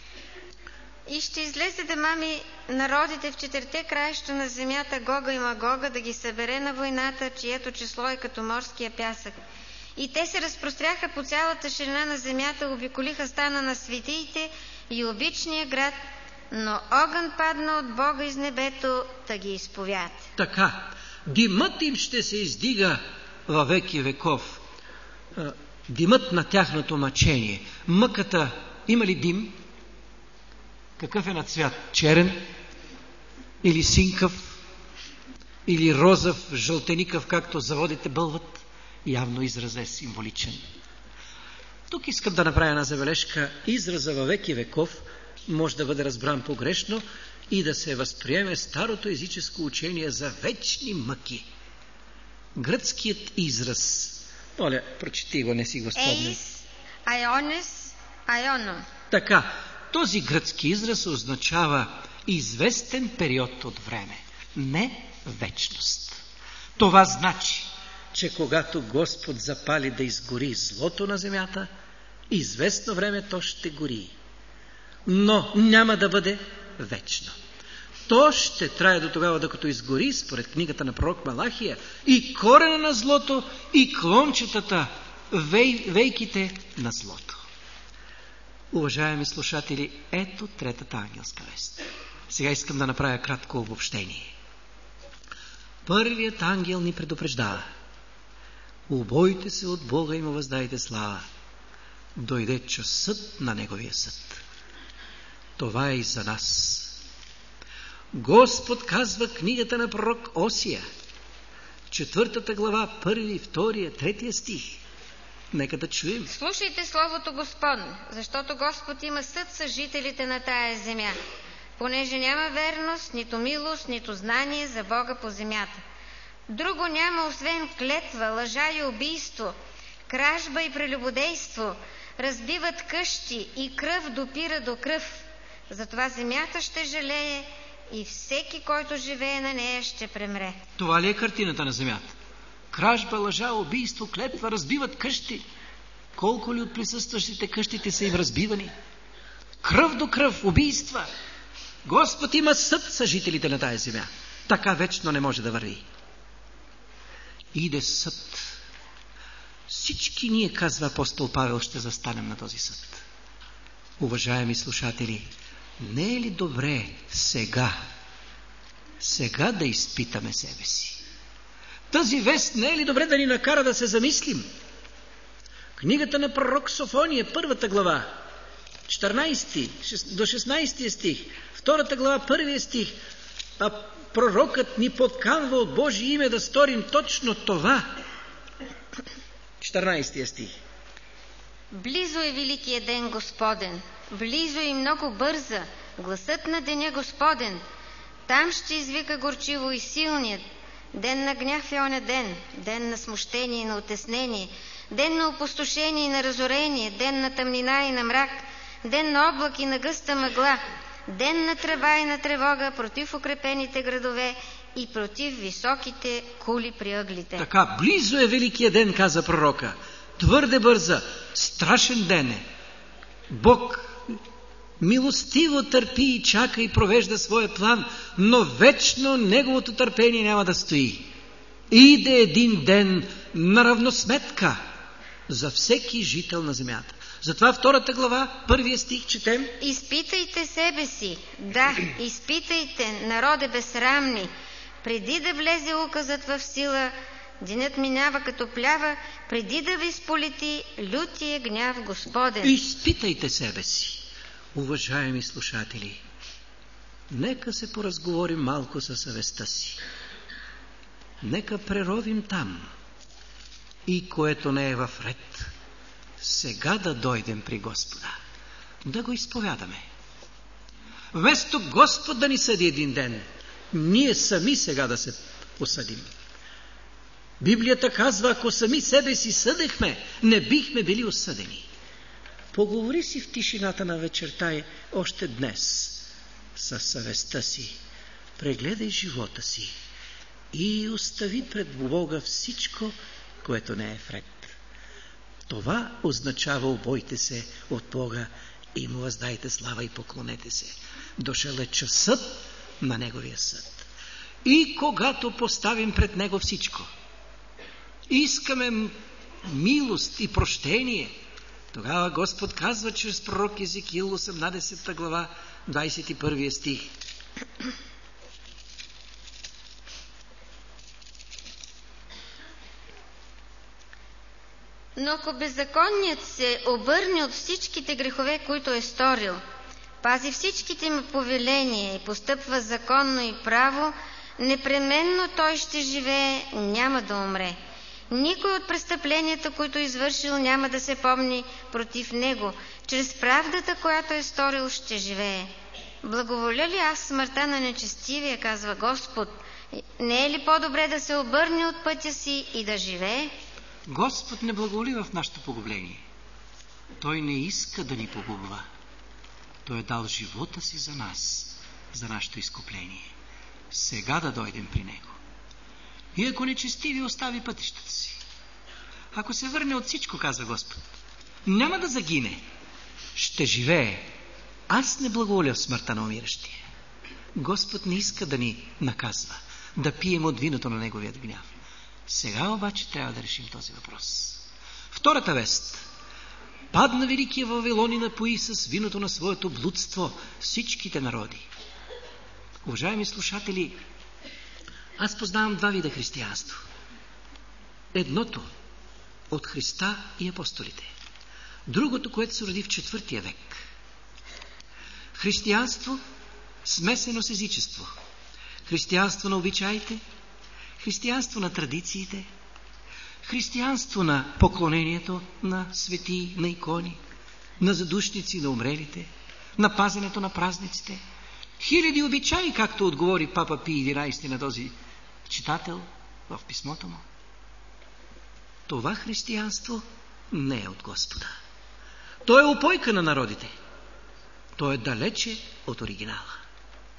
B: И ще излезе да мами народите в 4 краища на земята, Гога и Магога, да ги събере на войната, чието число е като морския пясък. И те се разпростряха по цялата ширина на земята, обиколиха стана на светиите и обичния град, но огън падна от Бога из небето, да ги изповяда.
A: Така, димът им ще се издига във веки веков. Димът на тяхното мъчение. Мъката има ли дим? Какъв е на цвят? Черен? Или синкав? Или розов, жълтеникъв, както заводите бълват? Явно изразът е символичен. Тук искам да направя една забележка. Израза във веки веков може да бъде разбран погрешно и да се възприеме старото езическо учение за вечни мъки. Гръцкият израз, моля, прочети го, не си го спомням.
B: Еис, айонес, айоно.
A: Така, този гръцки израз означава известен период от време, не вечност. Това значи, че когато Господ запали да изгори злото на земята, известно време то ще гори. Но няма да бъде вечно. То ще трае до тогава, докато изгори, според книгата на пророк Малахия, и корена на злото, и клончетата, вейките на злото. Уважаеми слушатели, ето третата ангелска вест. Сега искам да направя кратко обобщение. Първият ангел ни предупреждава: убойте се от Бога и му въздайте слава. Дойде часът на Неговия съд. Това е и за нас. Господ казва книгата на пророк Осия, 4 глава, 1, 2, 3 стих. Нека да чуем.
B: Слушайте словото Господне, защото Господ има съд с жителите на тая земя, понеже няма верност, нито милост, нито знание за Бога по земята. Друго няма, освен клетва, лъжа и убийство, кражба и прелюбодейство, разбиват къщи и кръв допира до кръв. Затова земята ще жалее и всеки, който живее на нея, ще премре.
A: Това ли е картината на земята? Кражба, лъжа, убийство, клетва, разбиват къщи. Колко ли от присъстващите къщите са им разбивани? Кръв до кръв, убийства. Господ има съд с жителите на тая земя. Така вечно не може да върви. Иде съд. Всички ние, казва апостол Павел, ще застанем на този съд. Уважаеми слушатели, не е ли добре сега да изпитаме себе си? Тази вест не е ли добре да ни накара да се замислим? Книгата на пророк Софония, 1 глава, 14 до 16 стих, 2 глава, 1 стих, а пророкът ни подканва от Божие име да сторим точно това. 14 стих.
B: Близо е великият ден Господен, близо и много бърза, гласът на деня Господен. Там ще извика горчиво и силният. Ден на гняв е оня ден, ден на смущение и на утеснение, ден на опустошение и на разорение, ден на тъмнина и на мрак, ден на облак и на гъста мъгла, ден на тръба и на тревога против укрепените градове и против високите кули при ъглите.
A: Така, близо е великият ден, каза пророка. Твърде бърза, страшен ден е. Бог милостиво търпи и чака и провежда своя план, но вечно неговото търпение няма да стои. Иде един ден на равносметка за всеки жител на земята. Затова 2 глава, 1 стих четем.
B: Изпитайте себе си, да, изпитайте, народе безсрамни, преди да влезе указът в сила, денят минава като плява, преди да ви сполети лютия гняв Господен.
A: Изпитайте себе си. Уважаеми слушатели, нека се поразговорим малко със съвестта си. Нека преровим там и което не е в ред, сега да дойдем при Господа, да го изповядаме. Вместо Господ да ни съди един ден, ние сами сега да се осъдим. Библията казва, ако сами себе си съдехме, не бихме били осъдени. Поговори си в тишината на вечерта още днес със съвестта си. Прегледай живота си и остави пред Бога всичко, което не е вред. Това означава: обойте се от Бога и му въздайте слава и поклонете се. Дошъл е часът на Неговия съд. И когато поставим пред Него всичко, искаме милост и прощение, тогава Господ казва чрез пророк Езекиил, 18 глава, 21 стих.
B: Но ако беззаконният се обърне от всичките грехове, които е сторил, пази всичките му повеления и постъпва законно и право, непременно той ще живее, няма да умре. Никой от престъпленията, които е извършил, няма да се помни против него. Чрез правдата, която е сторил, ще живее. Благоволя ли аз смъртта на нечестивия, казва Господ? Не е ли по-добре да се обърне от пътя си и да живее?
A: Господ не благоволи в нашето погубление. Той не иска да ни погубва. Той е дал живота си за нас, за нашето изкупление. Сега да дойдем при Него. И ако нечестиви остави пътищата си, ако се върне от всичко, казва Господ, няма да загине, ще живее. Аз не благоволя в смъртта на умиращия. Господ не иска да ни наказва, да пием от виното на Неговият гняв. Сега обаче трябва да решим този въпрос. Втората вест. Падна великия Вавилон и напои с виното на своето блудство всичките народи. Уважаеми слушатели, аз познавам два вида християнство. Едното от Христа и апостолите. Другото, което се роди в 4 век. Християнство смесено с езичество. Християнство на обичаите, християнство на традициите, християнство на поклонението на светии, на икони, на задушници, на умрелите, на пазенето на празниците. Хиляди обичаи, както отговори Папа Пий XI на този читател в писмото му. Това християнство не е от Господа. То е опойка на народите. То е далече от оригинала.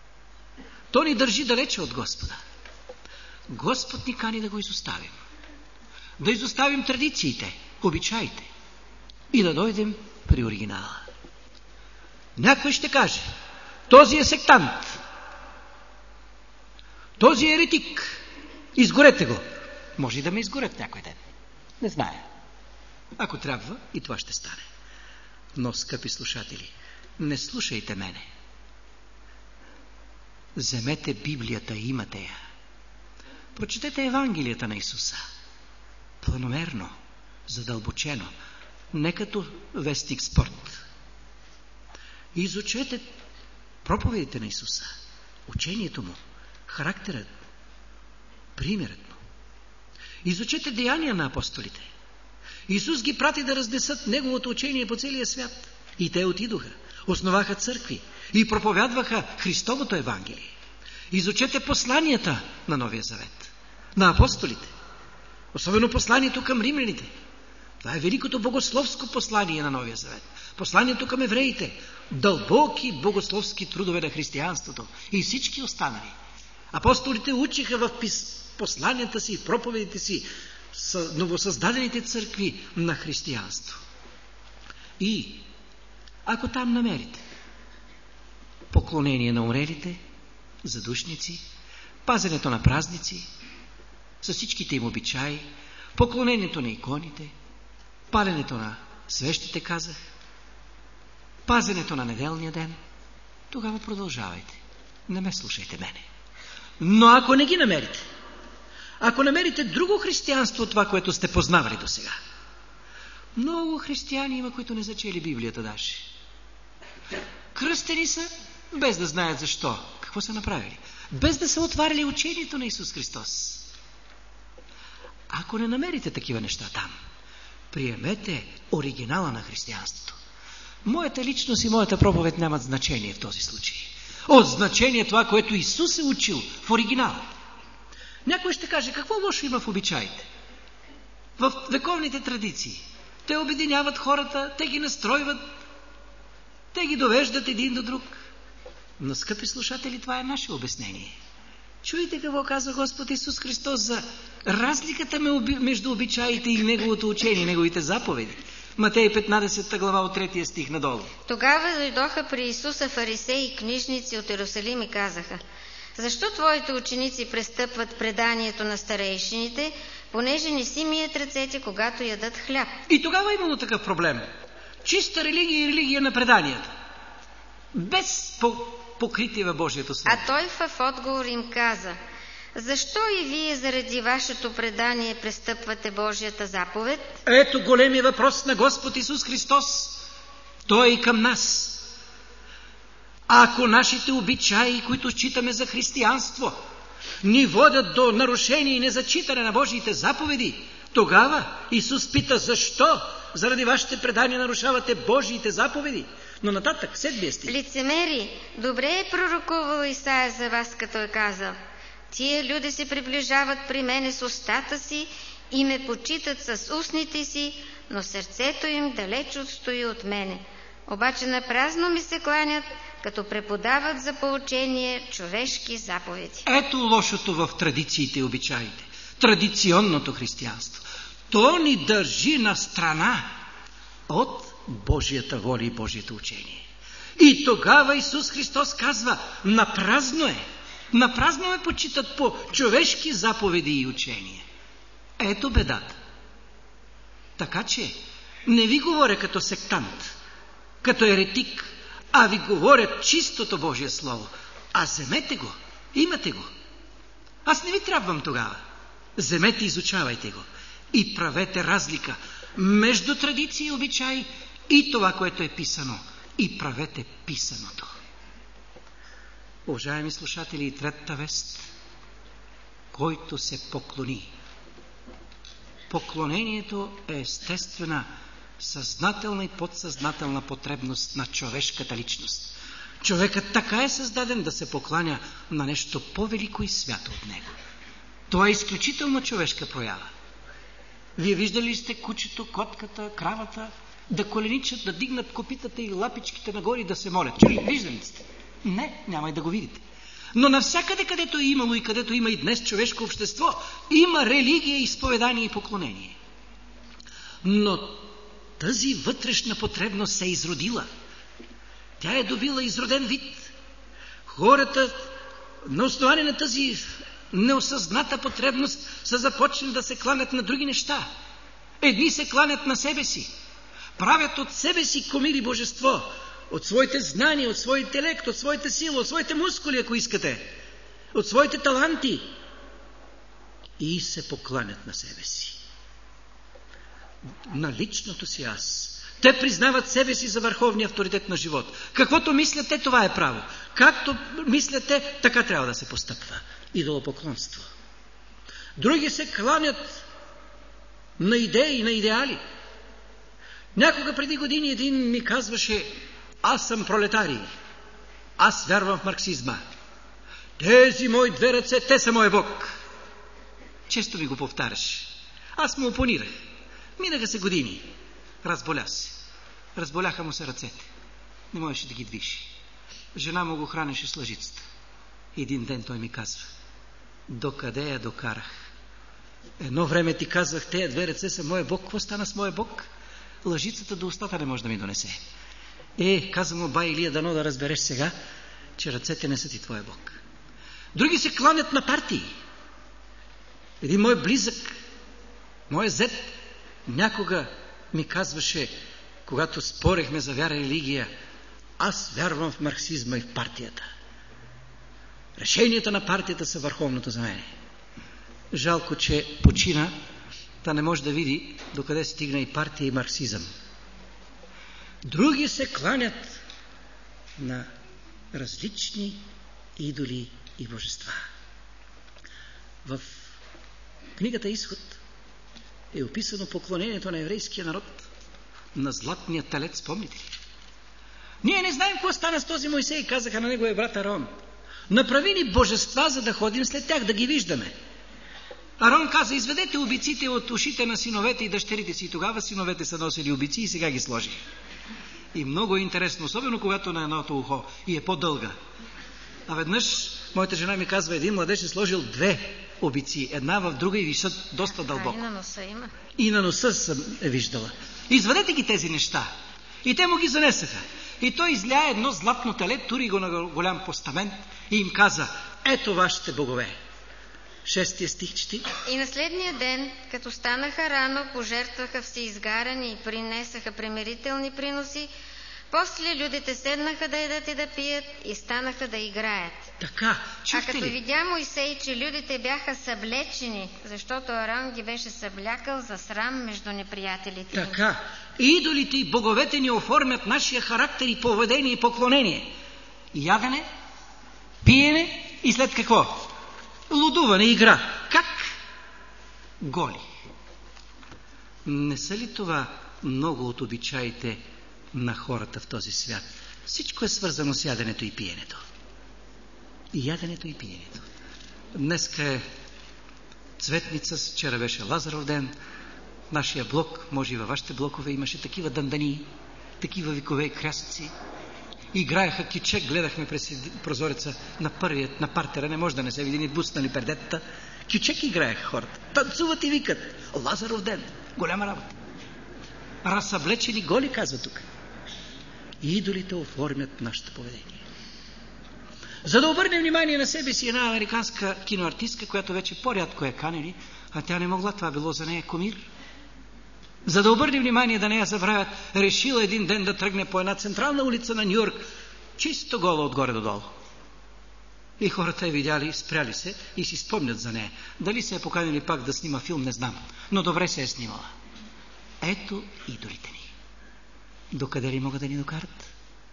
A: То ни държи далече от Господа. Господ ни кани да го изоставим. да изоставим традициите, обичаите и да дойдем при оригинала. Някой ще каже, този е сектант, този е еретик, изгорете го. Може и да ме изгорят някой ден. Не зная. Ако трябва, и това ще стане. Но, скъпи слушатели, не слушайте мене. Вземете Библията, имате я. Прочетете Евангелията на Исуса. Планомерно, задълбочено, не като вестник спорт. Изучете проповедите на Исуса, учението му, характерът, примерът му. Изучете деяния на апостолите. Исус ги прати да разнесат Неговото учение по целия свят. И те отидоха, основаха църкви и проповядваха Христовото Евангелие. Изучете посланията на Новия Завет, на апостолите. Особено посланието към римляните. Това е великото богословско послание на Новия Завет. Посланието към евреите. Дълбоки богословски трудове на християнството и всички останали. Апостолите учиха в посланията си и проповедите си с новосъздадените църкви на християнство. И ако там намерите поклонение на умрелите, задушници, пазенето на празници, с всичките им обичаи, поклонението на иконите, паленето на свещите, казах, пазенето на неделния ден, тогава продължавайте. Не ме слушайте мене. Но ако не ги намерите, ако намерите друго християнство от това, което сте познавали до сега, много християни има, които не зачели Библията даже. Кръстени са, без да знаят защо. Какво са направили? Без да са отваряли учението на Исус Христос. Ако не намерите такива неща там, приемете оригинала на християнството. Моята личност и моята проповед нямат значение в този случай. От значение това, което Исус е учил в оригинал. Някой ще каже, какво лошо има в обичаите? В вековните традиции. Те обединяват хората, те ги настройват, те ги довеждат един до друг. Но, скъпи слушатели, това е наше обяснение. Чуйте какво казва Господ Исус Христос за разликата между обичаите и Неговото учение, Неговите заповеди. Матей 15 глава от 3 стих надолу.
B: Тогава дойдоха при Исуса фарисеи и книжници от Иерусалим и казаха: защо твоите ученици престъпват преданието на старейшините, понеже не си мият ръцете, когато ядат хляб?
A: И тогава имало такъв проблем. Чиста религия и религия на преданията. Без покритие в Божието Слово.
B: А той в отговор им каза: защо и вие заради вашето предание престъпвате Божията заповед?
A: Ето големия въпрос на Господ Исус Христос. Той е и към нас. Ако нашите обичаи, които считаме за християнство, ни водят до нарушение и незачитане на Божиите заповеди, тогава Исус пита: защо заради вашите предания нарушавате Божиите заповеди? Но нататък, 7 стих.
B: Лицемери, добре е пророкувал Исаия за вас, като е казал: тия люди се приближават при мене с устата си и ме почитат с устните си, но сърцето им далеч отстои от мене. Обаче напразно ми се кланят, като преподават за поучение човешки заповеди.
A: Ето лошото в традициите и обичаите. Традиционното християнство. То ни държи на страна от Божията воля и Божието учение. И тогава Исус Христос казва: напразно е. Напразно ме почитат по човешки заповеди и учения. Ето бедата. Така че не ви говоря като сектант, като еретик, а ви говоря чистото Божие Слово. А вземете го, имате го. Аз не ви трябвам тогава. Вземете, изучавайте го и правете разлика между традиции и обичаи и това, което е писано. И правете писаното. Уважаеми слушатели, и третата вест: който се поклони. Поклонението е естествена, съзнателна и подсъзнателна потребност на човешката личност. Човекът така е създаден да се покланя на нещо по-велико и свято от него. Това е изключително човешка проява. Вие виждали ли сте кучето, котката, кравата да коленичат, да дигнат копитата и лапичките нагоре и да се молят? Чули? Виждали сте? Не, няма и да го видите. Но навсякъде, където е имало и където има и днес човешко общество, има религия, изповедание и поклонение. Но тази вътрешна потребност се е изродила. Тя е добила изроден вид. Хората на основание на тази неосъзната потребност са започнали да се кланят на други неща. Едни се кланят на себе си. Правят от себе си кумир и божество. От своите знания, от своя интелект, от своите сила, от своите мускули, ако искате. От своите таланти. И се покланят на себе си. На личното си аз. Те признават себе си за върховния авторитет на живот. Каквото мислят те, това е право. Както мислят те, така трябва да се постъпва. Идолопоклонство. Други се кланят на идеи, на идеали. Някога преди години един ми казваше: аз съм пролетарий. Аз вярвам в марксизма. Тези мои две ръце, те са мой Бог. Често ми го повтаряш. Аз му опонирах. Минаха се години. Разболя се. Разболяха му се ръцете. Не можеше да ги движи. Жена му го хранеше с лъжицата. Един ден той ми казва: докъде я докарах? Едно време ти казвах, тези две ръце са моя Бог. Какво стана с моя Бог? Лъжицата до устата не може да ми донесе. Каза му бай Илия, дано да разбереш сега, че ръцете не са ти твоя Бог. Други се кланят на партии. Един мой близък, мой зет, някога ми казваше, когато спорехме за вяра и религия: аз вярвам в марксизма и в партията. Решенията на партията са върховното за мен. Жалко, че почина, да не може да види докъде стигна и партия, и марксизъм. Други се кланят на различни идоли и божества. В книгата Изход е описано поклонението на еврейския народ на златния телец, помните ли? Ние не знаем какво стана с този Мойсей, казаха на неговия брат Арон. Направи ни божества, за да ходим след тях, да ги виждаме. Арон каза: изведете убийците от ушите на синовете и дъщерите си. И тогава синовете са носили убийци и сега ги сложи. И много е интересно, особено когато на едното ухо и е по-дълга. А веднъж моята жена ми казва: един младеж е сложил две убийци, една в друга и висят доста дълбоко.
B: И на носа има.
A: И на носа съм виждала. Извадете ги тези неща. И те му ги занесаха. И той изля едно златно теле, тури го на голям постамент и им каза: ето вашите богове. 6 стих чети.
B: И на следния ден, като станаха рано, пожертваха всеизгарани и принесаха примирителни приноси. После людите седнаха да ядат и да пият и станаха да играят.
A: Така, чухте
B: ли? А като
A: ли?
B: видя Мойсей, че людите бяха съблечени, защото Арон ги беше съблякал за срам между неприятелите.
A: Така, идолите и боговете ни оформят нашия характер и поведение и поклонение. Ядене, пиене и след какво? Лудуване, игра. Как? Голи. Не са ли това много от обичаите на хората в този свят? Всичко е свързано с яденето и пиенето. И яденето и пиенето. Днеска е Цветница, вчера беше Лазаров ден. В нашия блок, може и във вашите блокове, имаше такива дандани, такива викове и крясъци. Играеха кичек, гледахме през прозореца на партера, не може да не се види ни буснали пердетата. Кичек играеха хората, танцуват и викат: Лазаров ден, голяма работа. Разсъблечени голи, казва тук. И идолите оформят нашето поведение. За да обърнем внимание на себе си, една американска киноартистка, която вече по-рядко е канени, а тя не могла, това било за нея кумир. За да обърне внимание да не я забравят, решила един ден да тръгне по една централна улица на Ню-Йорк, чисто гола отгоре до долу. И хората я видяли, спряли се и си спомнят за нея. Дали се е поканили пак да снима филм, не знам, но добре се е снимала. Ето идолите ни. Докъде ли могат да ни докарат?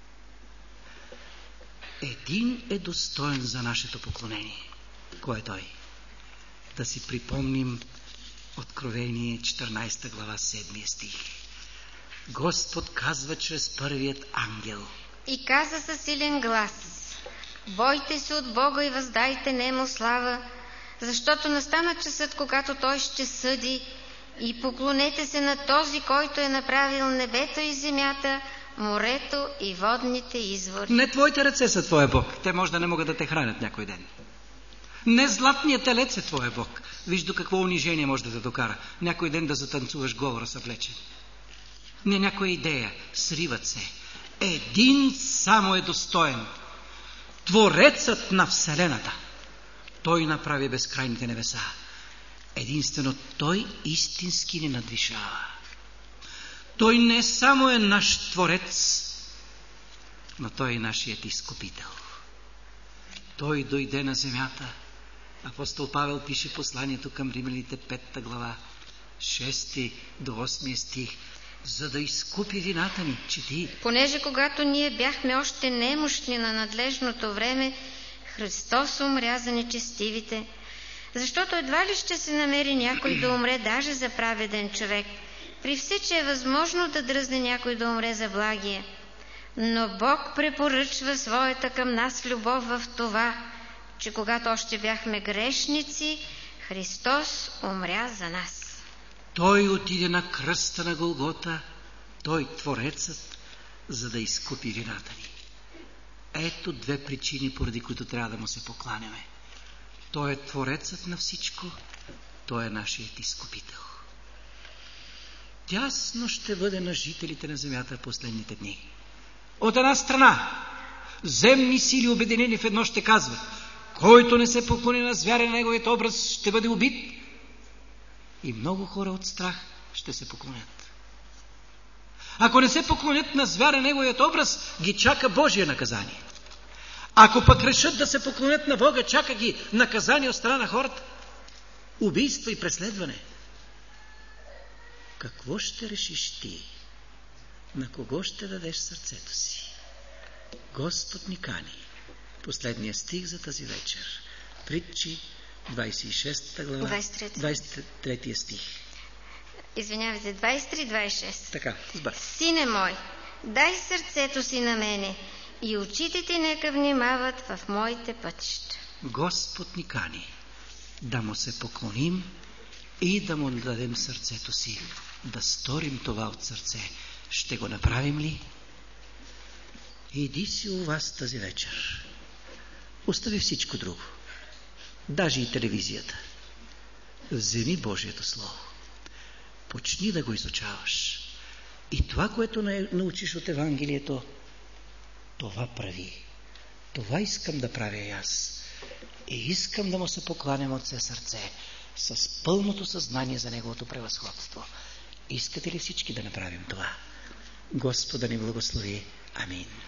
A: Един е достоен за нашето поклонение. Кой е той? Да си припомним Откровение 14 глава 7 стих. Господ казва чрез първият ангел:
B: и каза със силен глас: бойте се от Бога и въздайте нему слава, защото настана часът, когато той ще съди, и поклонете се на този, който е направил небето и земята, морето и водните извори.
A: Не твоите ръце са твоя Бог. Те може да не могат да те хранят някой ден. Не златният телец е твоя Бог. Виж до какво унижение може да те докара. Някой ден да затанцуваш гол разсъвлечен. Не някоя идея. Сриват се. Един само е достоен. Творецът на Вселената. Той направи безкрайните небеса. Единствено Той истински ни надвишава. Той не само е наш Творец, но Той е нашият Изкупител. Той дойде на земята. Апостол Павел пише посланието към Римляните 5 глава, 6 до 8 стих, за да изкупи вината ни. Чети.
B: Понеже когато ние бяхме още немощни на надлежното време, Христос умря за нечестивите, защото едва ли ще се намери някой да умре даже за праведен човек. При все, че е възможно да дръзне някой да умре за благие. Но Бог препоръчва своята към нас любов в това, че когато още бяхме грешници, Христос умря за нас.
A: Той отиде на кръста на Голгота, Той, Творецът, за да изкупи вината ни. Ето две причини, поради които трябва да му се покланяме. Той е Творецът на всичко, Той е нашият Изкупител. Тясно ще бъде на жителите на земята в последните дни. От една страна, земни сили, обединени в едно, ще казват: който не се поклони на звяра на неговият образ, ще бъде убит. И много хора от страх ще се поклонят. Ако не се поклонят на звяра на неговият образ, ги чака Божие наказание. Ако пък решат да се поклонят на Бога, чака ги наказание от страна на хората. Убийство и преследване. Какво ще решиш ти? На кого ще дадеш сърцето си? Господ ни кани. Последния стих за тази вечер. Притчи, 26 глава, 23 стих.
B: Извинявайте, 23-26.
A: Така, сбър.
B: Сине мой, дай сърцето си на мене и очите ти нека внимават в моите пътища.
A: Господ ни кани да му се поклоним и да му дадем сърцето си, да сторим това от сърце. Ще го направим ли? Иди си у вас тази вечер. Остави всичко друго. Даже и телевизията. Вземи Божието Слово. Почни да го изучаваш. И това, което научиш от Евангелието, това прави. Това искам да правя и аз. И искам да му се покланям от все сърце, с пълното съзнание за Неговото превъзходство. Искате ли всички да направим това? Господа ни благослови. Амин.